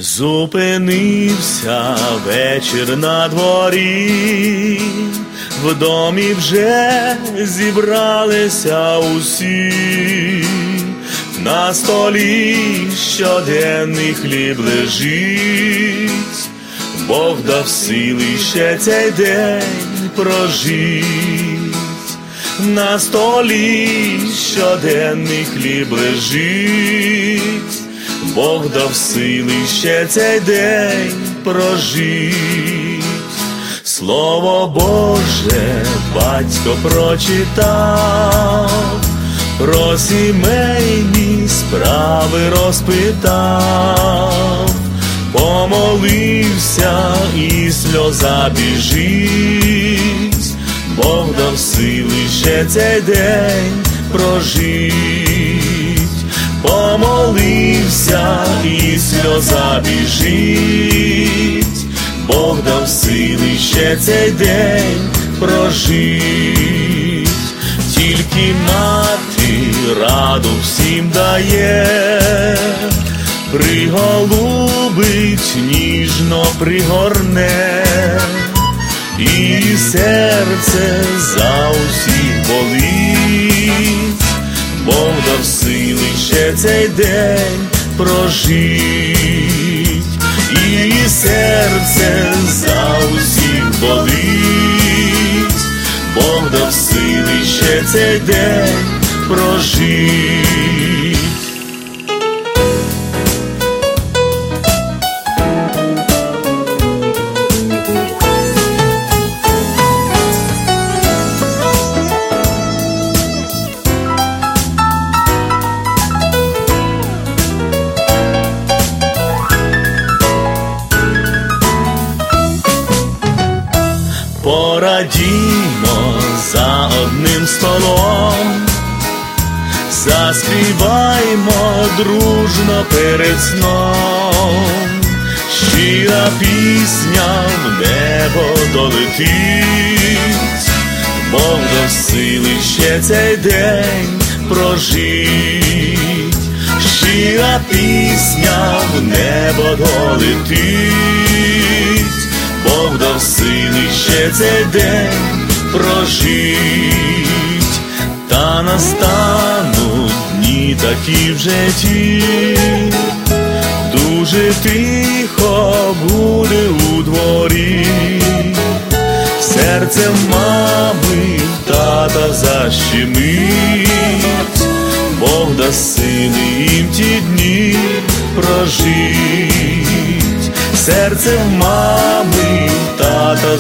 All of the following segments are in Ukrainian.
Зупинився вечір на дворі, в домі вже зібралися усі, на столі щоденний хліб лежить, Бог дав сили ще цей день прожить. На столі щоденний хліб лежить, Бог дав сили ще цей день прожить. Слово Боже батько прочитав, про сімейні справи розпитав, помолився і сльоза біжить, Бог дав сили ще цей день прожить. Помолився і сльоза біжить, Бог дав сили ще цей день прожить. Тільки мати раду всім дає, приголубить, ніжно пригорне, і серце за усіх болить, Бог дав сили ще цей день прожить. І серце за усіх болить, Бог дав сили ще цей день прожить. Порадімо за одним столом, заспіваймо дружно перед сном, щира пісня в небо долетить, Бог дав сили ще цей день прожить. Щира пісня в небо долетить, Бог дав сили ще цей день прожить. Та настануть дні такі в житті, дуже тихо буде у дворі, серце мами, тата защемить, Бог дасть сили їм ті дні прожить. Серце мами, тата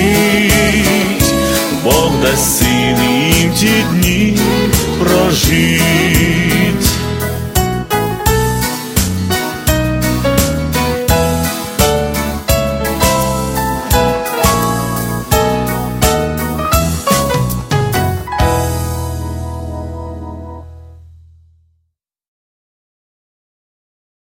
защемить, Бог дасть сили їм ті дні прожить.